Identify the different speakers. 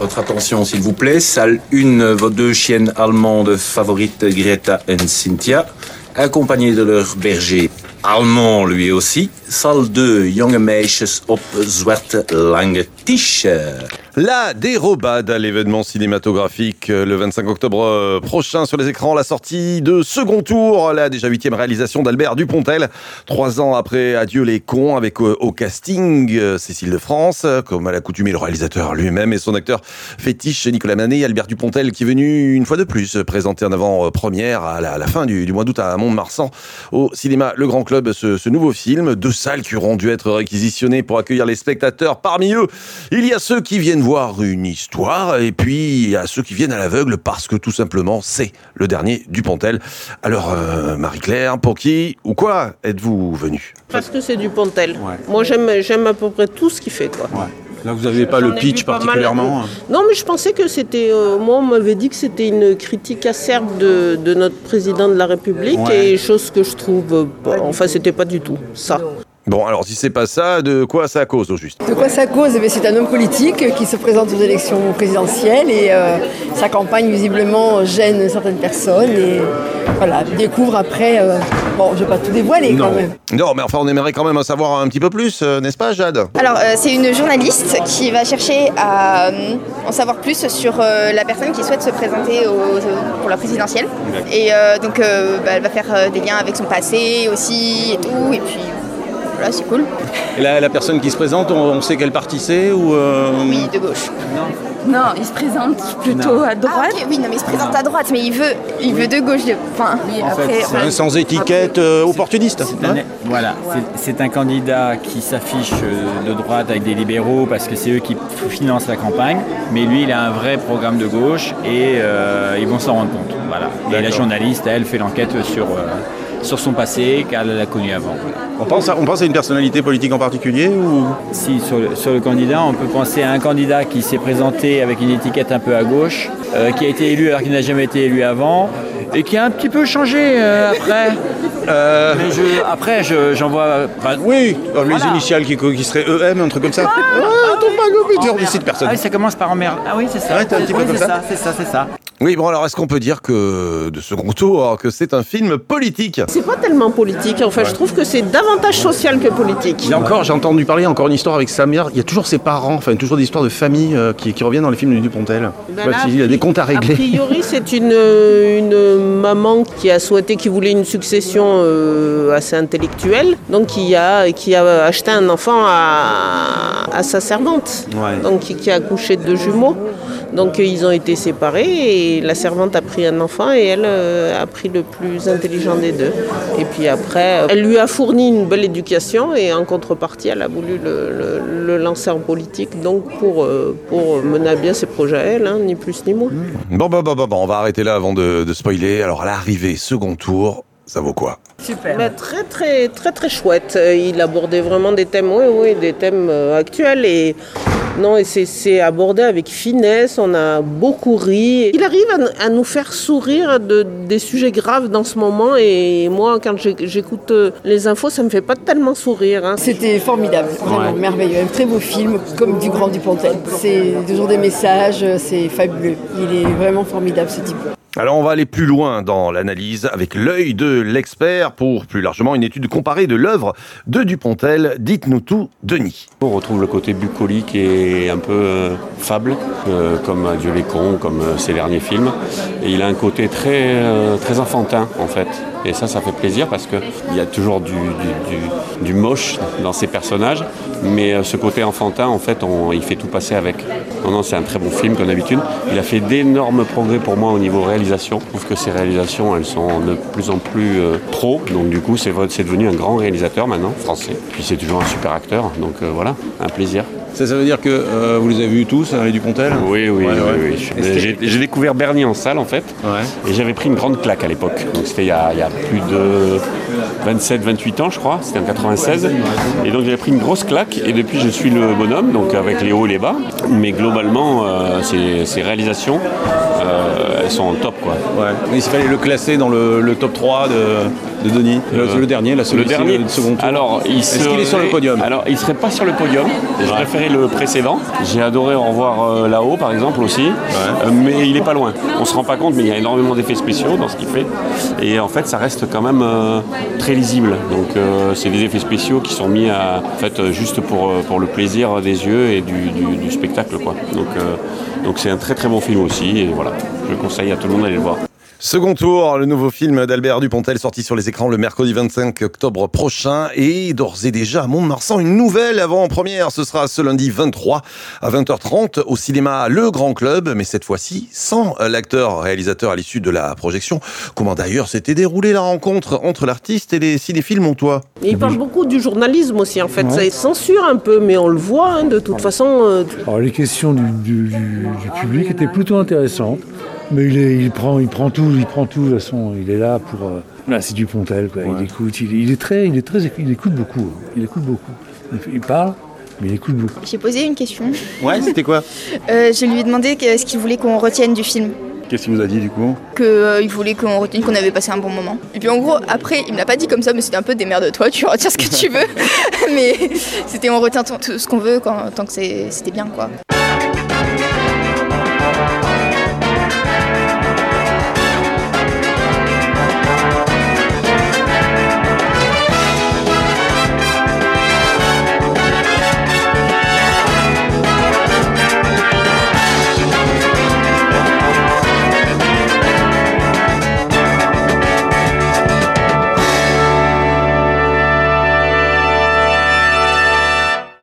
Speaker 1: Votre attention, s'il vous plaît. Salle 1, vos 2 chiennes allemandes favorites, Greta et Cynthia, accompagnées de leur berger allemand lui aussi. Salle 2, jonge meisjes op zwarte lange t-shirt.
Speaker 2: La dérobade à l'événement cinématographique le 25 octobre prochain sur les écrans, la sortie de second tour, la déjà 8e réalisation d'Albert Dupontel. 3 ans après Adieu les cons, avec au casting Cécile de France, comme à l'accoutumée le réalisateur lui-même et son acteur fétiche Nicolas Manet. Albert Dupontel qui est venu une fois de plus présenter en avant-première à la fin du mois d'août à Mont-de-Marsan au cinéma Le Grand Club ce nouveau film. 2 salles qui auront dû être réquisitionnées pour accueillir les spectateurs. Parmi eux, il y a ceux qui viennent voir une histoire et puis il y a ceux qui viennent à l'aveugle parce que tout simplement c'est le dernier Dupontel. Alors Marie-Claire, pour qui ou quoi êtes-vous venue ?
Speaker 3: Parce que c'est Dupontel. Ouais. Moi j'aime à peu près tout ce qu'il fait, quoi. Ouais.
Speaker 4: Là, vous n'avez pas le pitch particulièrement.
Speaker 3: Non, mais je pensais que c'était... moi, on m'avait dit que c'était une critique acerbe de notre président de la République, ouais. Et chose que je trouve... enfin, c'était pas du tout ça.
Speaker 2: Bon, alors si c'est pas ça, de quoi ça cause au juste ?
Speaker 5: De quoi ça cause ? C'est un homme politique qui se présente aux élections présidentielles et sa campagne visiblement gêne certaines personnes et voilà, découvre après... bon, je vais pas tout dévoiler quand même.
Speaker 2: Non, mais enfin on aimerait quand même en savoir un petit peu plus, n'est-ce pas Jade ?
Speaker 6: Alors c'est une journaliste qui va chercher à en savoir plus sur la personne qui souhaite se présenter pour la présidentielle. Et donc elle va faire des liens avec son passé aussi et tout, et puis... Voilà, c'est cool.
Speaker 4: Et la personne qui se présente, on sait quel parti c'est ou
Speaker 6: Oui, de gauche.
Speaker 7: Non, il se présente plutôt à droite.
Speaker 6: Ah, okay, oui, non, mais il se présente à droite, mais il veut de gauche. Enfin,
Speaker 4: oui, après, c'est un sans étiquette opportuniste.
Speaker 8: Voilà, c'est un candidat qui s'affiche de droite avec des libéraux parce que c'est eux qui financent la campagne. Mais lui, il a un vrai programme de gauche et ils vont s'en rendre compte. Voilà. Et la journaliste, elle, fait l'enquête sur son passé, qu'elle a connu avant.
Speaker 4: On pense à une personnalité politique en particulier ou...
Speaker 8: Si, sur le candidat, on peut penser à un candidat qui s'est présenté avec une étiquette un peu à gauche, qui a été élu alors qu'il n'a jamais été élu avant, et qui a un petit peu changé après. Mais j'en vois...
Speaker 4: oui, les initiales qui seraient EM, un truc comme ça. Je cite personne.
Speaker 8: Ah oui, ça commence par emmerde. Ah oui, c'est ça.
Speaker 4: Ouais, t'as un petit peu comme ça.
Speaker 8: C'est ça.
Speaker 2: Oui, bon alors est-ce qu'on peut dire que de second tour, que c'est un film politique ?
Speaker 3: C'est pas tellement politique, enfin je trouve que c'est davantage social que politique.
Speaker 4: J'ai entendu parler encore une histoire avec sa mère, il y a toujours ses parents, enfin toujours des histoires de famille qui reviennent dans les films de Dupontel. Il y a des comptes à régler.
Speaker 3: A priori c'est une maman qui voulait une succession assez intellectuelle, donc qui a acheté un enfant à sa servante, ouais. Donc qui a accouché de 2 jumeaux. Donc ils ont été séparés et la servante a pris un enfant et elle a pris le plus intelligent des 2. Et puis après, elle lui a fourni une belle éducation et en contrepartie, elle a voulu le lancer en politique, donc pour mener à bien ses projets à elle, hein, ni plus ni moins.
Speaker 2: Bon, on va arrêter là avant de spoiler. Alors à l'arrivée, second tour, ça vaut quoi ?
Speaker 3: Super. Très, très, très, très chouette. Il abordait vraiment des thèmes, des thèmes actuels et c'est abordé avec finesse. On a beaucoup ri. Il arrive à nous faire sourire des sujets graves dans ce moment et moi, quand j'écoute les infos, ça me fait pas tellement sourire. Hein.
Speaker 5: C'était formidable, vraiment merveilleux. Un très beau film, comme du grand Dupontel. C'est toujours des messages, c'est fabuleux. Il est vraiment formidable ce type.
Speaker 2: Alors on va aller plus loin dans l'analyse avec l'œil de l'expert pour plus largement une étude comparée de l'œuvre de Dupontel. Dites-nous tout, Denis.
Speaker 9: On retrouve le côté bucolique et un peu fable, comme Adieu les cons, comme ses derniers films. Et il a un côté très enfantin en fait. Et ça fait plaisir parce qu'il y a toujours du moche dans ses personnages. Mais ce côté enfantin, en fait, il fait tout passer avec. Non, c'est un très bon film comme d'habitude. Il a fait d'énormes progrès pour moi au niveau réalisation. Je trouve que ses réalisations, elles sont de plus en plus pro. Donc du coup, c'est devenu un grand réalisateur maintenant, français. Puis c'est toujours un super acteur. Donc voilà, un plaisir.
Speaker 4: Ça veut dire que vous les avez vus tous, Harry Dupontel ?
Speaker 9: Oui. J'ai découvert Bernie en salle, en fait. Ouais. Et j'avais pris une grande claque à l'époque. Donc c'était il y a plus de 27-28 ans, je crois. C'était en 96. Et donc j'avais pris une grosse claque. Et depuis, je suis le bonhomme, donc avec les hauts et les bas. Mais globalement, ces réalisations, elles sont en top, quoi.
Speaker 4: Ouais. Mais il fallait le classer dans le top 3 de Denis. Le dernier, là, celui-ci, le second tour.
Speaker 9: Alors,
Speaker 4: est-ce qu'il est sur le podium?
Speaker 9: Alors, il serait pas sur le podium. J'ai préféré le précédent. J'ai adoré en voir là-haut, par exemple, aussi. Mais il est pas loin. On se rend pas compte, mais il y a énormément d'effets spéciaux dans ce qu'il fait. Et en fait, ça reste quand même très lisible. Donc, c'est des effets spéciaux qui sont mis juste pour le plaisir des yeux et du spectacle, quoi. Donc c'est un très très bon film aussi. Et voilà, je conseille à tout le monde d'aller le voir.
Speaker 2: Second tour, le nouveau film d'Albert Dupontel sorti sur les écrans le mercredi 25 octobre prochain et d'ores et déjà à Mont-de-Marsan une nouvelle avant-première. Ce sera ce lundi 23 à 20h30 au cinéma Le Grand Club, mais cette fois-ci sans l'acteur réalisateur à l'issue de la projection. Comment d'ailleurs s'était déroulée la rencontre entre l'artiste et les cinéphiles montois?
Speaker 3: Et il parle beaucoup du journalisme aussi en fait, ça censure un peu mais on le voit de toute façon.
Speaker 10: Alors les questions du public étaient plutôt intéressantes. Mais il prend tout, de toute façon, il est là pour... c'est Dupontel, quoi. Il écoute, il écoute beaucoup. Il parle, mais il écoute beaucoup.
Speaker 6: J'ai posé une question.
Speaker 4: Ouais, c'était quoi?
Speaker 6: Je lui ai demandé ce qu'il voulait qu'on retienne du film.
Speaker 4: Qu'est-ce qu'il vous a dit du coup?
Speaker 6: Qu'il voulait qu'on retienne qu'on avait passé un bon moment. Et puis en gros, après, il me l'a pas dit comme ça, mais c'était un peu démerde-toi, tu retires ce que tu veux. Mais c'était on retient tout ce qu'on veut tant que c'était bien, quoi.